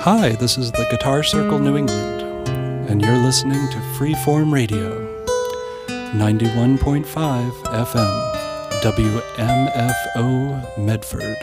Hi, this is the Guitar Circle New England, and you're listening to Freeform Radio, 91.5 FM, WMFO Medford.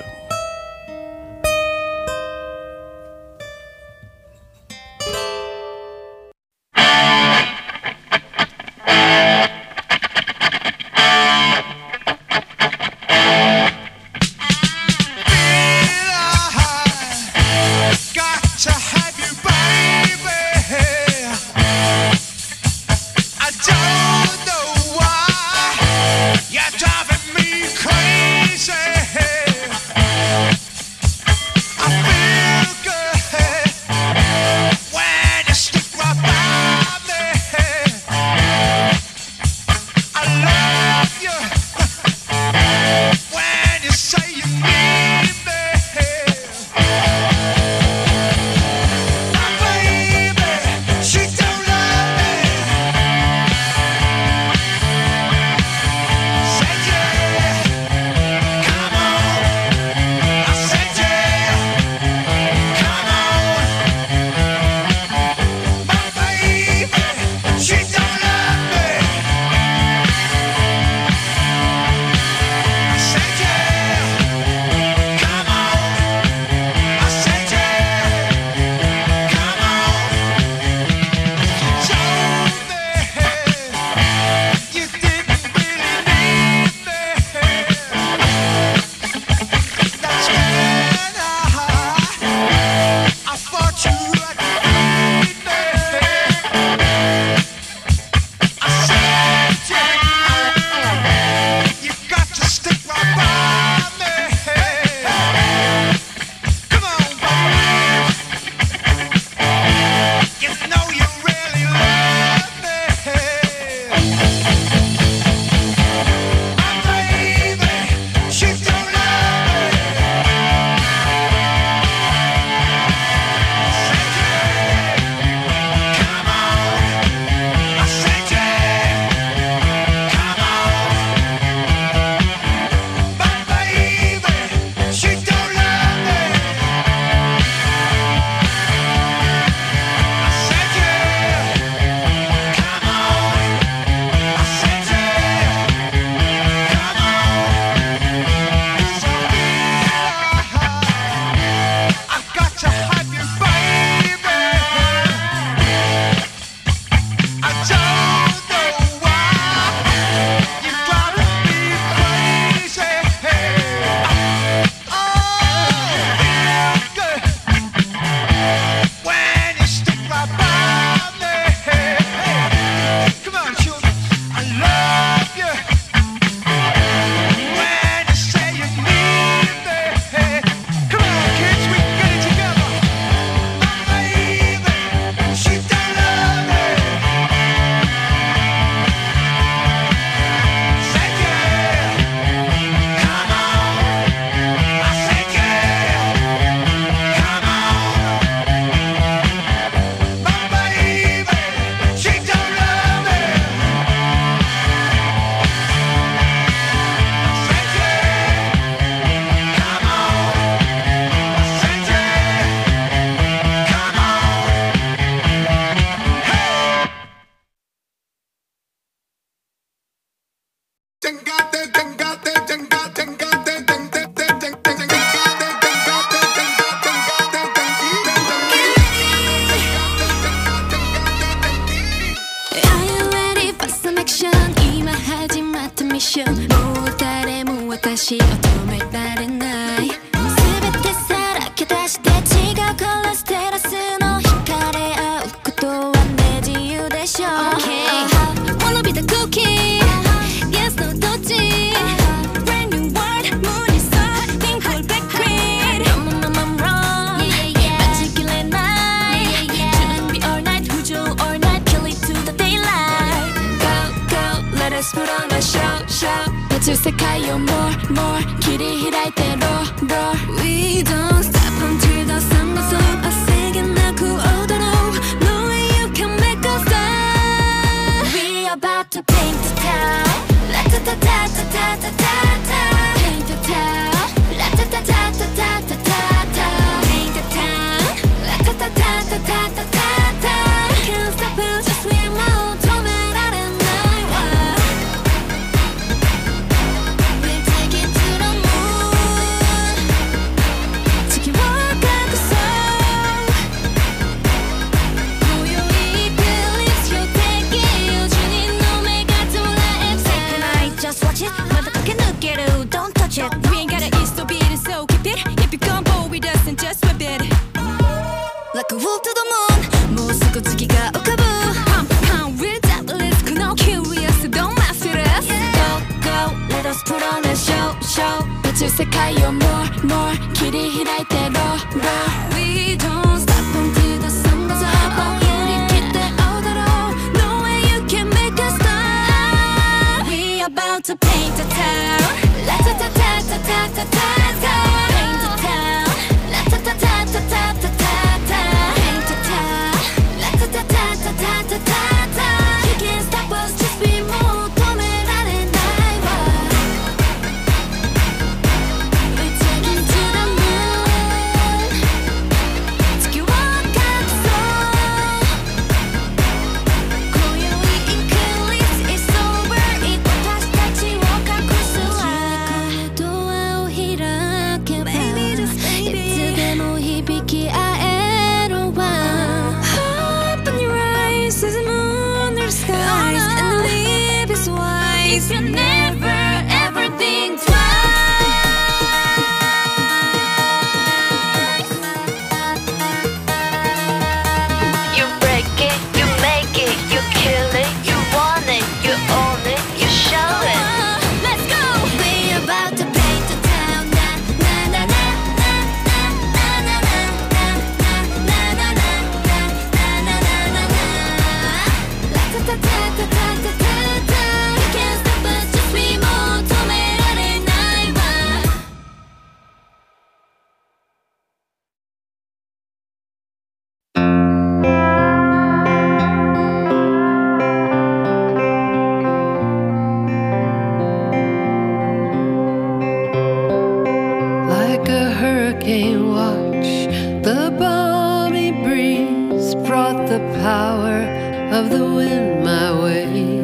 We don't stop until the sun goes up. I sing and I cool all the no way you can make us stop. We about to paint the town. La ta ta ta ta ta ta ta ta. Paint the town. La ta ta ta ta ta ta ta ta. Paint the town. La ta Like a wolf to the moon もうすぐ月が浮かぶ Pump pound with that risk No curious don't mess with us Go go let us put on a show show 宇宙世界を more more 切り開いて roll roll We don't stop until the sun goes up 振り切って踊ろう No way you can make us stop We about to paint the town La ta ta ta ta ta ta ta Let's go Paint the town La ta ta ta ta ta ta ta Paint the town La ta ta ta ta ta ta ta You can't stop us just be more 止められないわ We're taking to the moon 地球を隠そう今宵 Eclipse is over 私たちを隠すわドアを開けばいつでも響き合えるわ Open your eyes as the moon under the skies And live is wise If you never ever think twice You break it, you make it, you kill it, you want it, you own it, you show it. Let's go. We're about to paint the town. Na na na na na na na na na na na na na na na na. La ta ta ta ta ta ta ta. You can't stop us, just be more. 止められないわ。 Like a hurricane watch, the balmy breeze brought the power of the wind my way.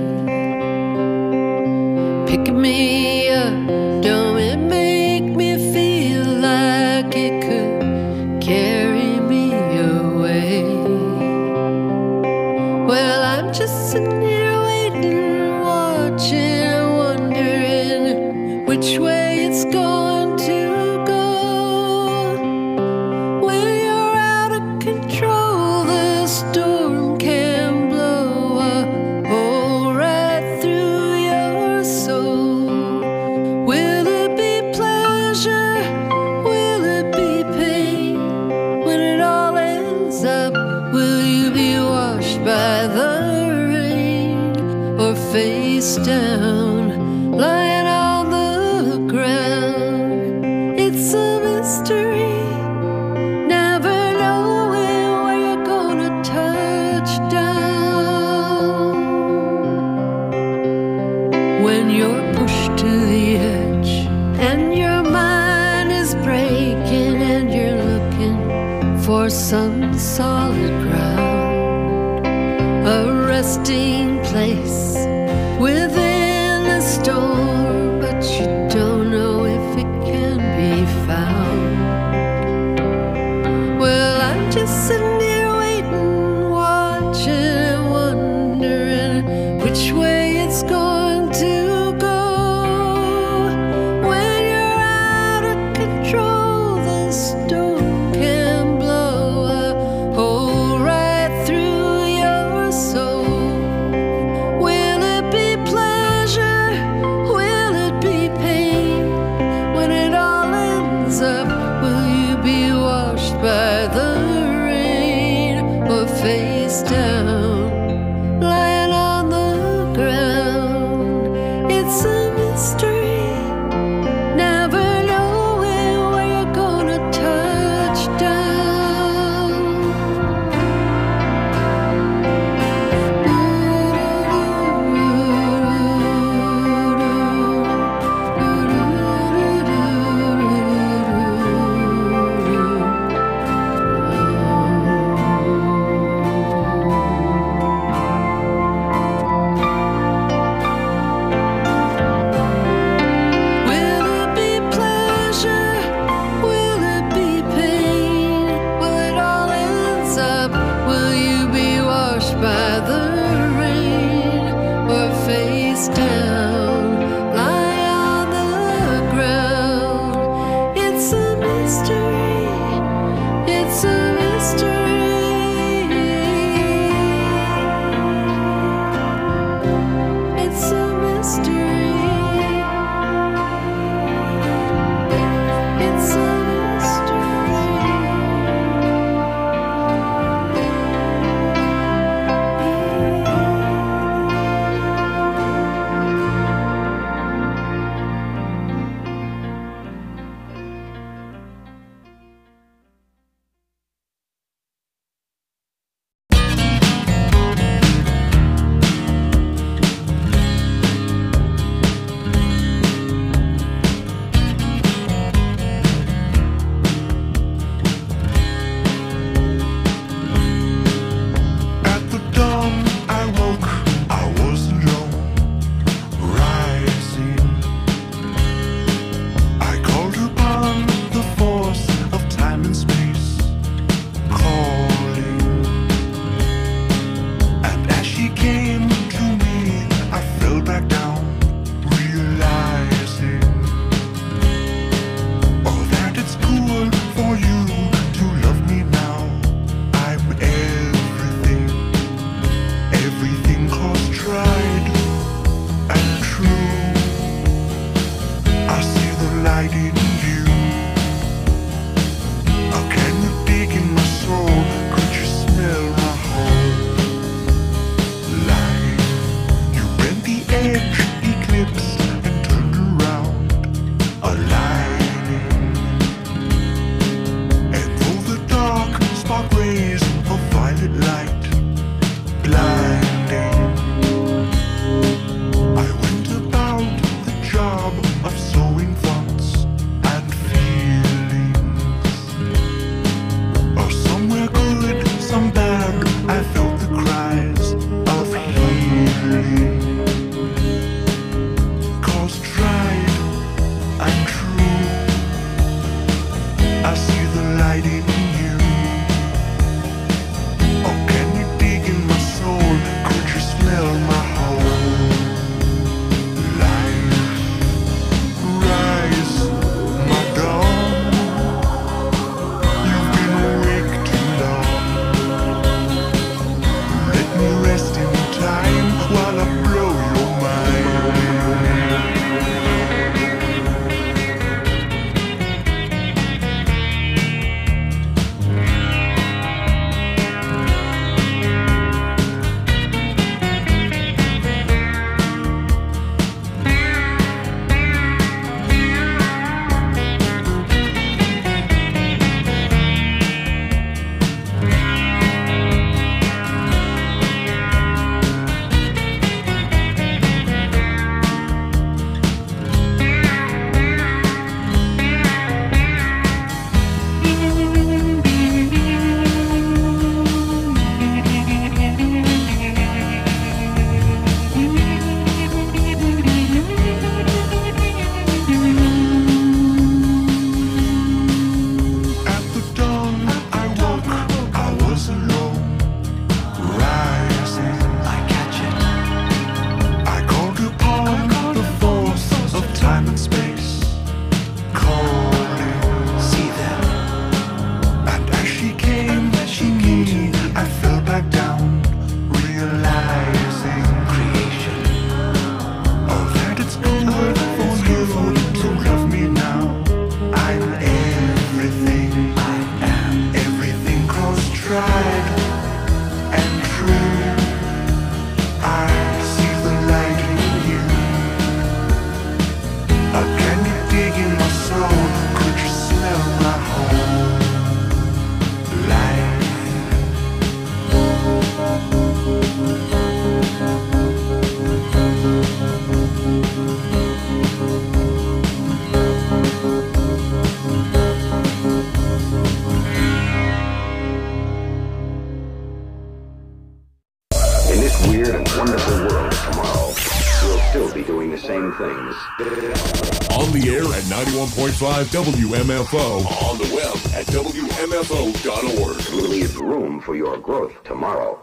Pick me up, don't it make me feel like it could carry me away? Well, I'm just sitting here waiting, watching, wondering which way it's going to go. When you're out of control, the storm can blow a hole right through your soul. Will it be pleasure? Will it be pain? When it all ends up, will you be washed by the rain or face down, lying on the ground? It's a mystery, never knowing where you're gonna touch down. When you're pushed to the edge and your mind is breaking and you're looking for some solid ground, a resting place within a storm, but you don't know if it can be found. Well, I'm just sitting here waiting, watching and wondering which way it's going to go. When you're out of control, the storm can blow a hole right through your soul. Will it be pleasure? Will it be pain? When it all ends up, will you be washed by the rain or face down, lying on the ground? It's a mystery, never knowing where you're gonna touch down. 91.5 WMFO. On the web at WMFO.org. Leave room for your growth tomorrow.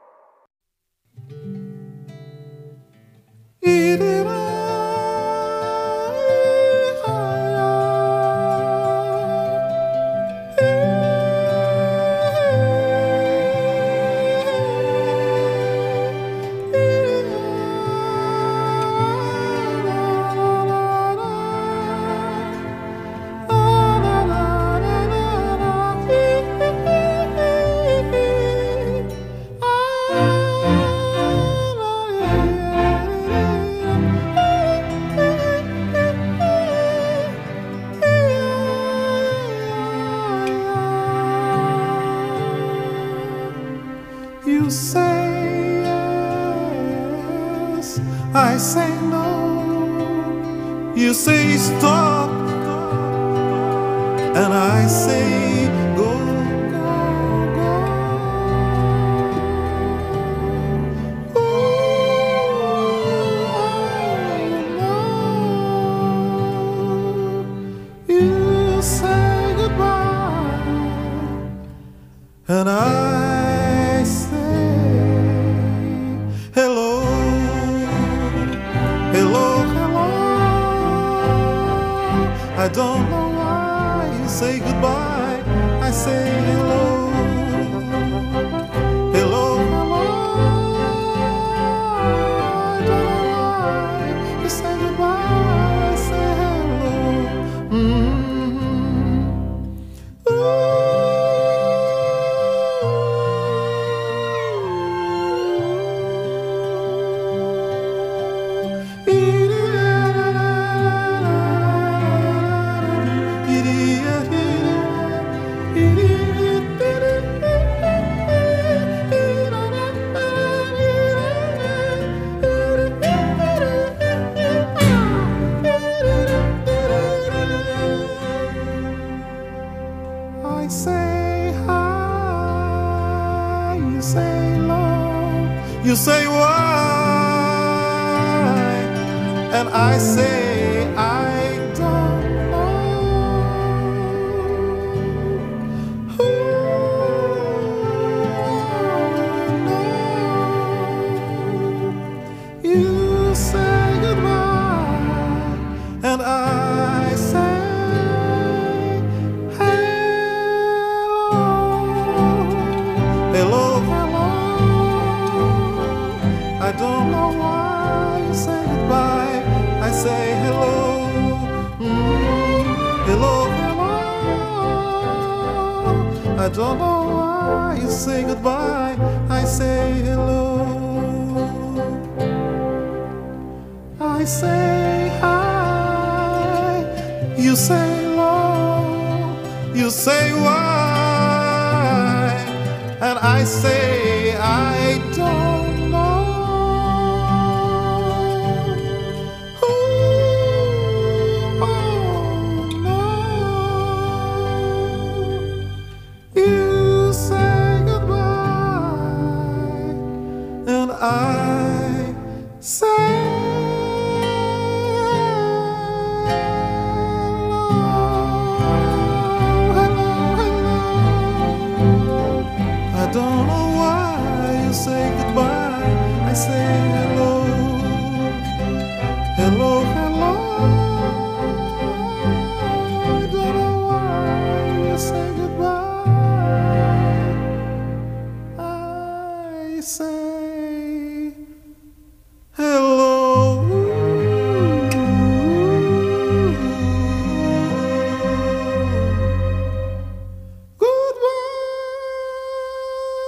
You say yes, I say no. You say stop, and I say go, go, go. Ooh, you say goodbye, and I say hello, hello, hello. I don't know why you say goodbye. I say hello, hello, hello. I don't know why you say goodbye. I say hello. I say hi, you say low, you say why, and I say I don't know. You say goodbye, and I say hello, hello. I don't know why you say goodbye. I say hello, hello, hello. I don't know why you say goodbye. I say hello. I say hi. You say low. You say why. And I say I don't know. Ooh, oh, no. You say goodbye, and I say I don't know why you say goodbye. I say hello, hello, hello. I don't know why you say goodbye. I say hello. Goodbye.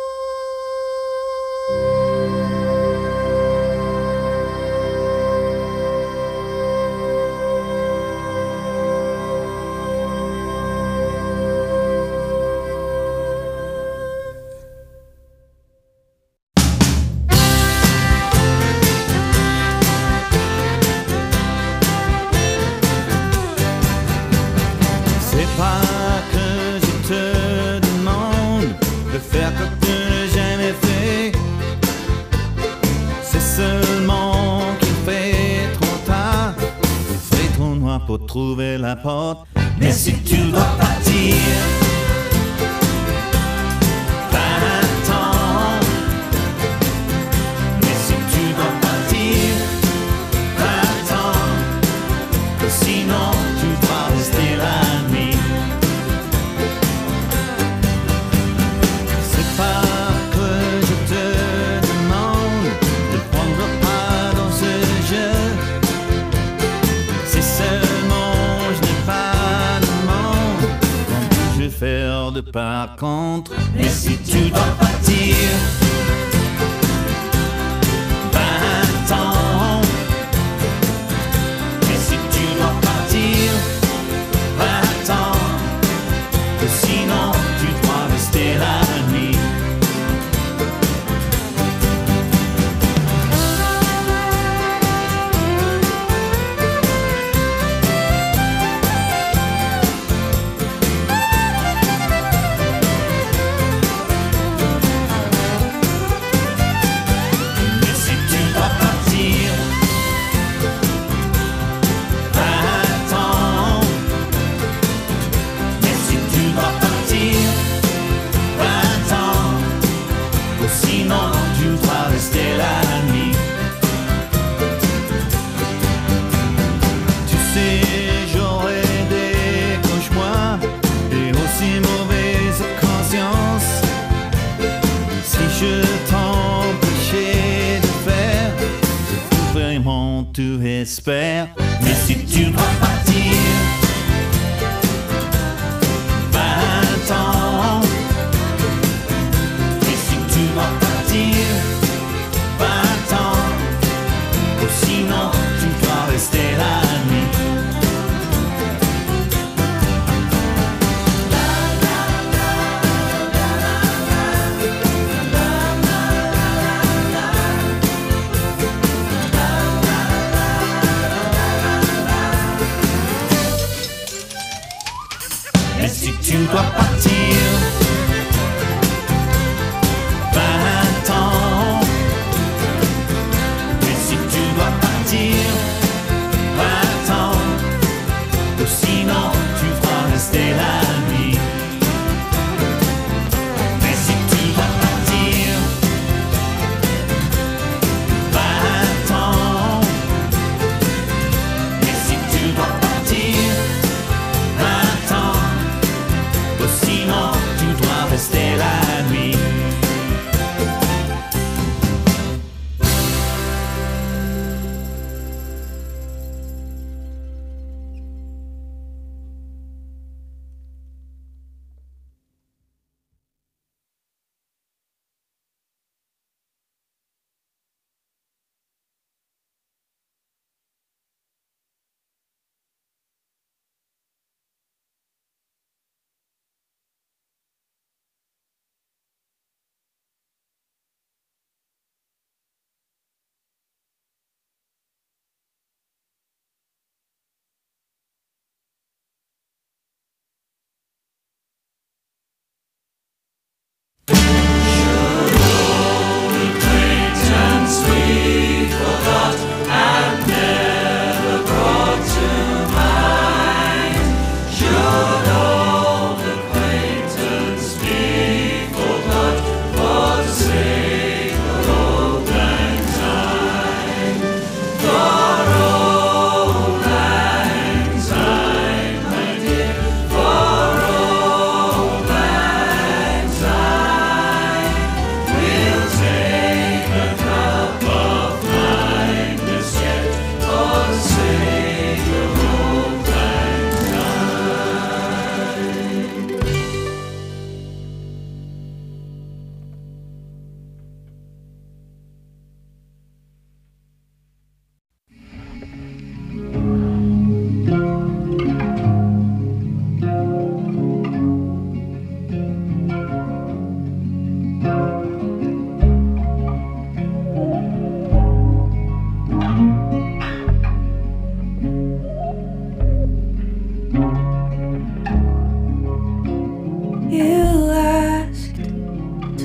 faire comme tu n'as jamais fait. C'est seulement qu'il fait trop tard, il fait trop noir pour trouver la porte. Mais si tu dois partir, va-t'en. Mais si tu dois partir, va-t'en. Sinon tu dois rester la nuit. C'est pas que je te demande de prendre part dans ce jeu. C'est seulement je n'ai pas de monde. Quand je vais faire de par contre. Mais si tu dois partir, va-t'en. Mais si tu dois partir, va-t'en. Sinon tu dois rester la nuit. Mais si tu dois partir, va-t'en. Mais si tu dois partir, va-t'en. Sinon tu dois rester la nuit. Tu sais, j'aurais des cauchemars et aussi mauvaise conscience. Si je t'empêchais de faire ce que vraiment tu espères. Mais si tu dois partir, va-t'en. Mais si tu dois partir, va-t'en. Sinon tu dois rester la nuit.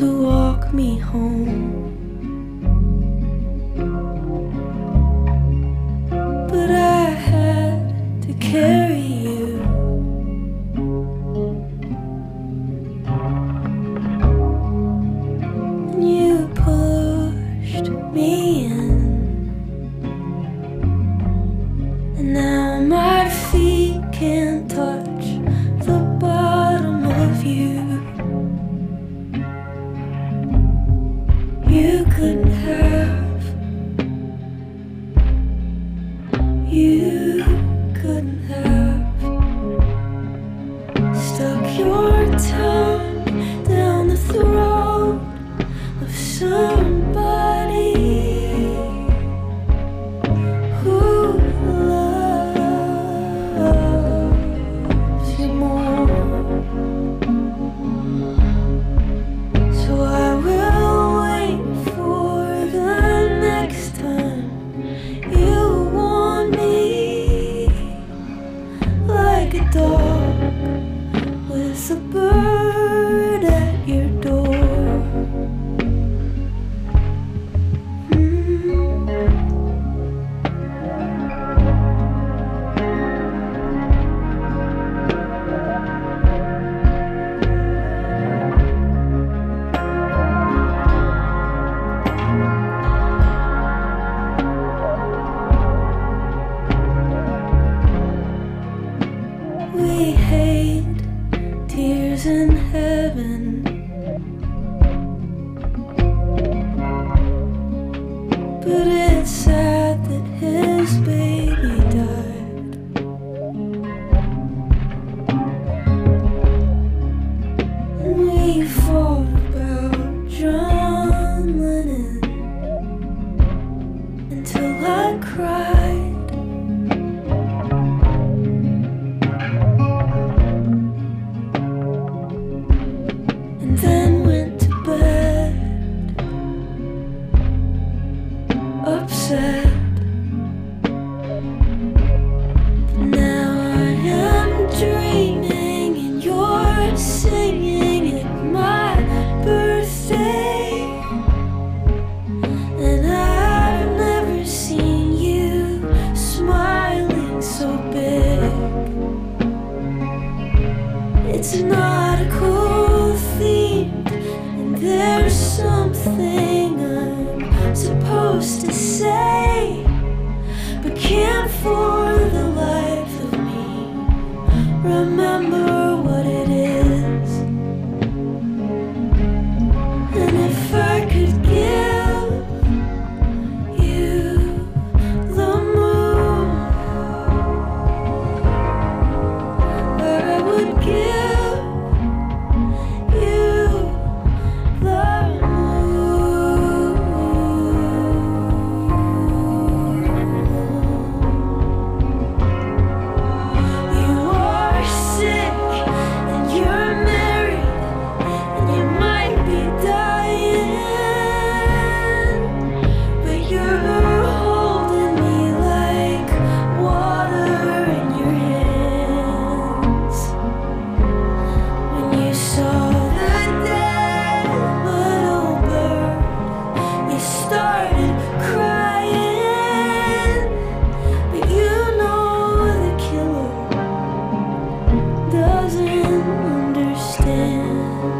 to walk me home. But I had to carry you. And you pushed me in. And now my feet can't touch the bottom of you. You couldn't have. You couldn't have stuck your tongue down the throat of somebody who loves you more. So I will wait for the next time you want me, like a dog with a bird at your door. We hate tears in heaven, but it's sad that his baby died. And we fought about John Lennon until I cried. And then went to bed, upset. But now I am dreaming and you're singing at my birthday. And I've never seen you smiling so big. It's not a cool theme, and there's something I'm supposed to say, but can't for the life of me remember what it is. And if I could give you the moon, I would give you the moon. You are sick and you're married and you might be dying, but you're holding me like water in your hands. When you saw the dead little bird, you started crying, but you know the killer doesn't understand.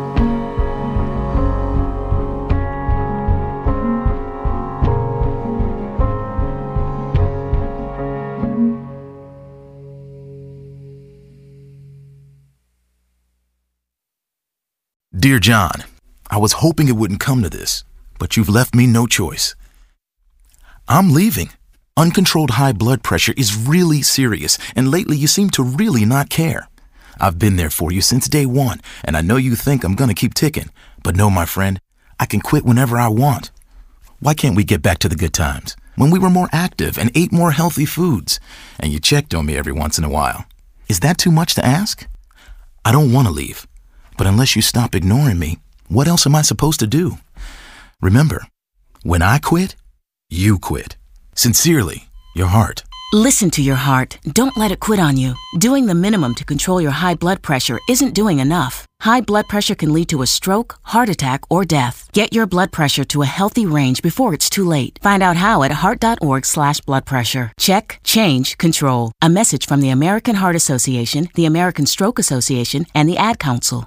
Dear John, I was hoping it wouldn't come to this, but you've left me no choice. I'm leaving. Uncontrolled high blood pressure is really serious, and lately you seem to really not care. I've been there for you since day one, and I know you think I'm gonna keep ticking, but no, my friend, I can quit whenever I want. Why can't we get back to the good times, when we were more active and ate more healthy foods, and you checked on me every once in a while? Is that too much to ask? I don't want to leave, but unless you stop ignoring me, what else am I supposed to do? Remember, when I quit, you quit. Sincerely, your heart. Listen to your heart. Don't let it quit on you. Doing the minimum to control your high blood pressure isn't doing enough. High blood pressure can lead to a stroke, heart attack, or death. Get your blood pressure to a healthy range before it's too late. Find out how at heart.org/bloodpressure. Check, change, control. A message from the American Heart Association, the American Stroke Association, and the Ad Council.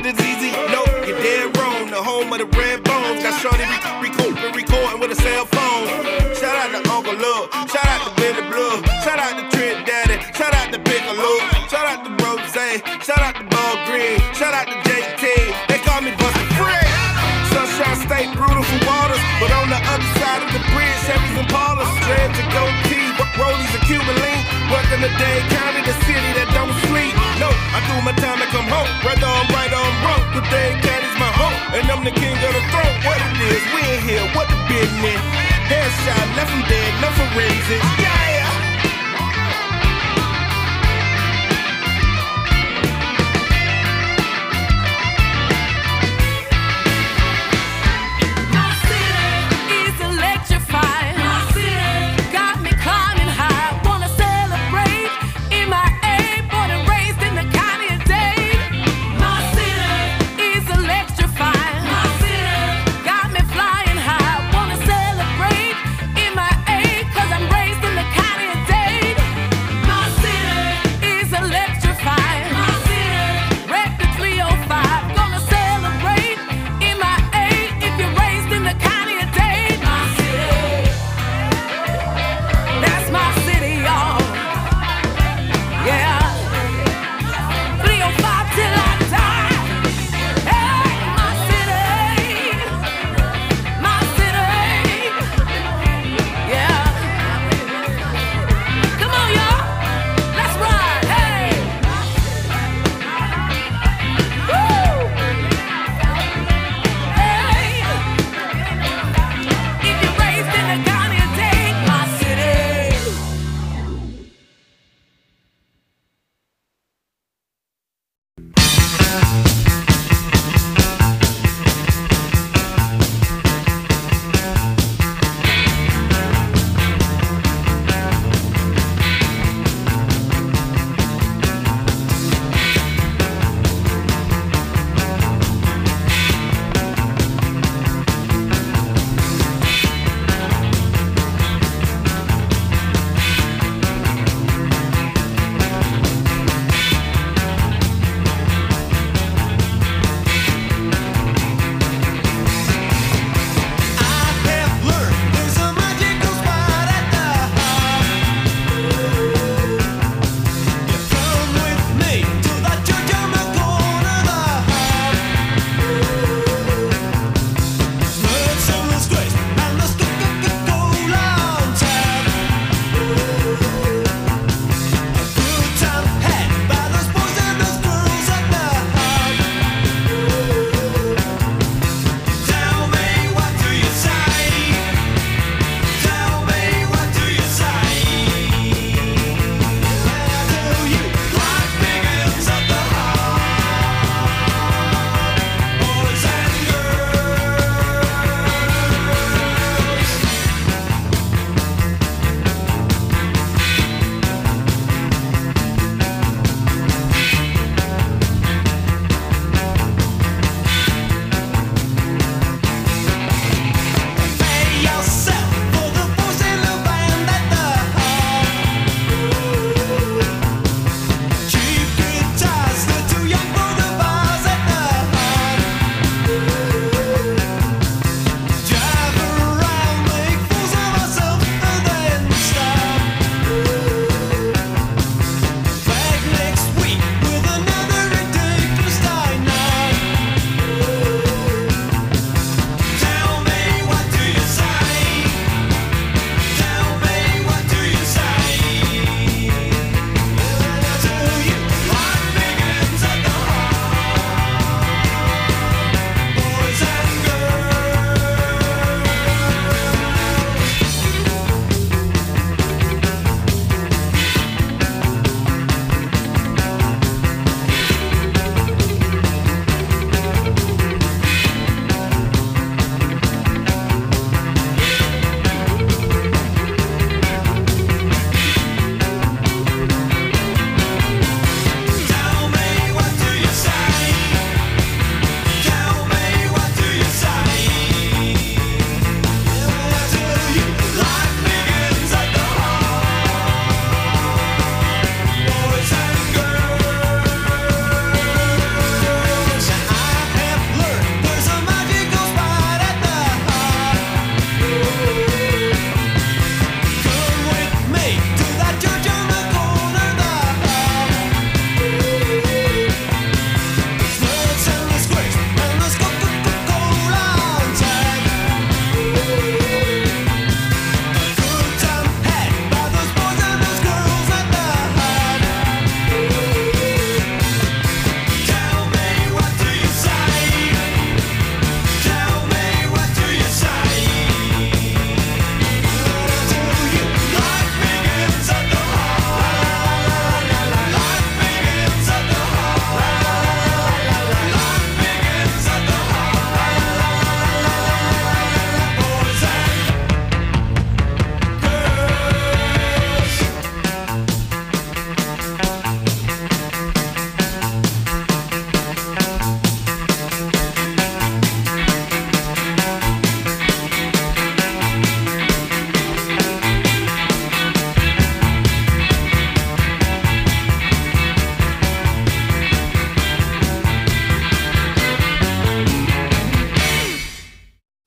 is easy. No, you're dead wrong. The home of the red bones. Got shorty recording with a cell phone. Shout out to Uncle Love. Shout out to Billy Blue. Shout out to Trent Daddy. Shout out to Piccolo. Shout out to Rose. Shout out to Ball Green. Shout out to JT. They call me Busta Free. Sunshine State, beautiful waters. But on the other side of the bridge, Chevys and Paulers. Dreads and goatee, rollies and Cuban link. Working the day, county, the city that don't sleep. No, I do my time to come home. Whether I'm right or I'm wrong, the day county's my home. And I'm the king of the throne. What it is, we in here, what the business? Headshot, left him dead, no forensics. Yeah. Got me flying high, wanna celebrate in my A, 'cause I'm raised in the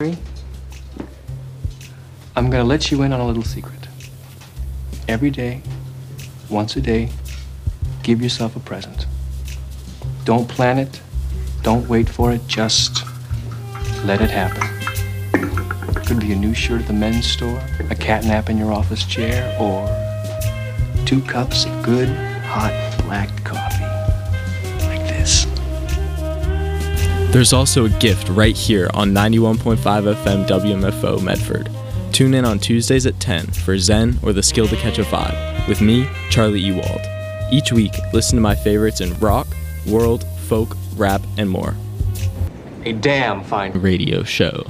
I'm gonna let you in on a little secret. Every day, once a day, give yourself a present. Don't plan it, don't wait for it, just let it happen. Could be a new shirt at the men's store, a cat nap in your office chair, or 2 cups of good, hot, black coffee. Like this. There's also a gift right here on 91.5 FM WMFO Medford. Tune in on Tuesdays at 10 for Zen or The Skill to Catch a Vibe with me, Charlie Ewald. Each week, listen to my favorites in rock, world, folk, rap, and more. A damn fine radio show.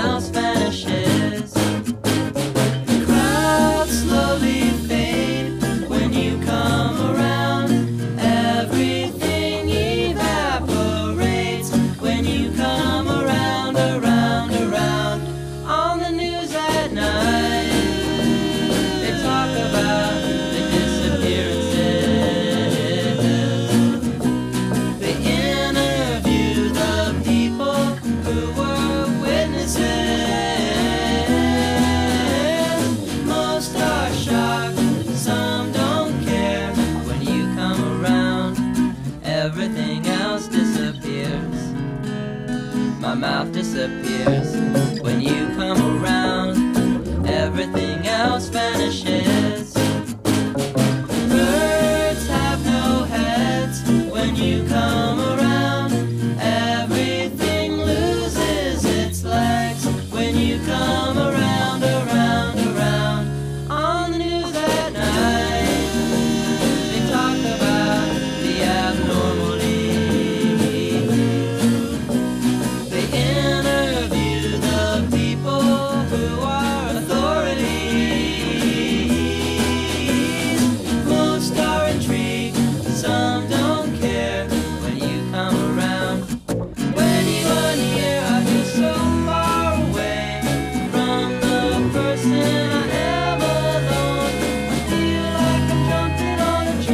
else vanishes. Crowds slowly fade when you come around. Everything evaporates when you come around, around, around. On the news at night, they talk about the disappearances. They interview the people who were witnesses. Most are shocked, some don't care. When you come around, everything else disappears. My mouth disappears. When you come around, everything else vanishes. Birds have no heads when you come around. Everything loses its legs when you come around, around, around. On the news at night, they talk about the abnormalities. They interview the people who are authorities. Most are intrigued, some don't care. When you come around, when you are near, I feel so far away from the person I am alone. I feel like I'm jumping on a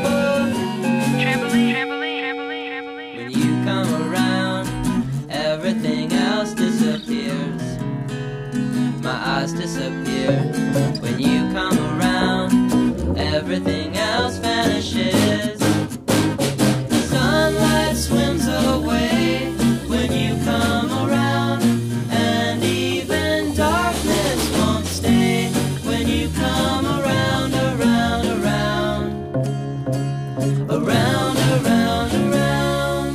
trampoline. When you come around, everything else disappears. My eyes disappear. When you come around, everything else vanishes. Sunlight swims away when you come around, and even darkness won't stay when you come around, around, around, around, around, around.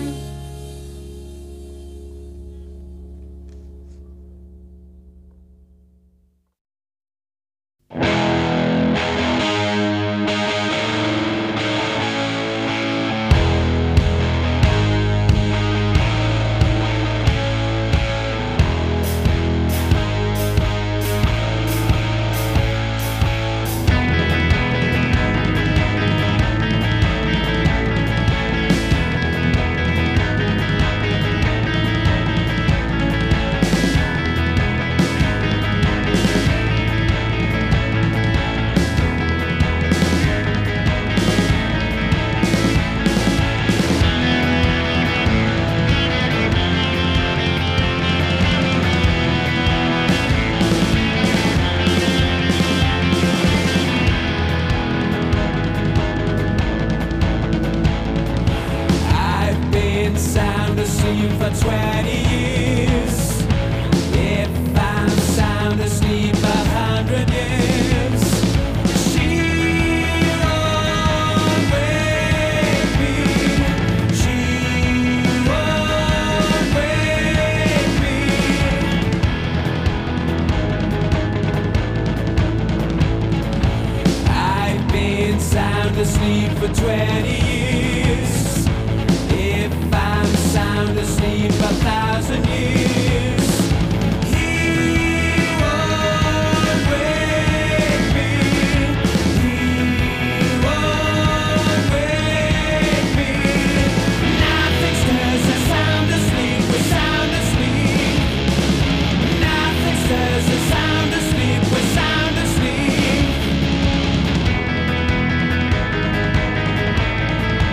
I've been sound asleep for 20 years. If I'm sound asleep 100 years, she won't wake me. She won't wake me. I've been sound asleep for 20 years. If I'm sound asleep 1,000 years, he won't wake me. He won't wake me. Nothing stirs us sound asleep. We're sound asleep. Nothing stirs us sound asleep. We're sound asleep.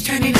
turning